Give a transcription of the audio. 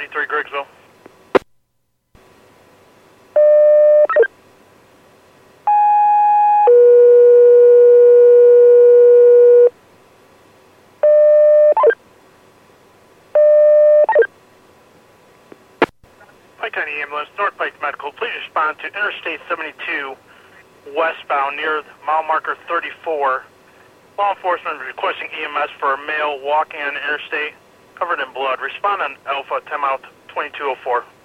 73 Griggsville. Pike County Ambulance, North Pike Medical, please respond to Interstate 72 westbound near mile marker 34. Law enforcement requesting EMS for a male walking on the interstate covered in blood. Respond on Alpha 10 out 2204.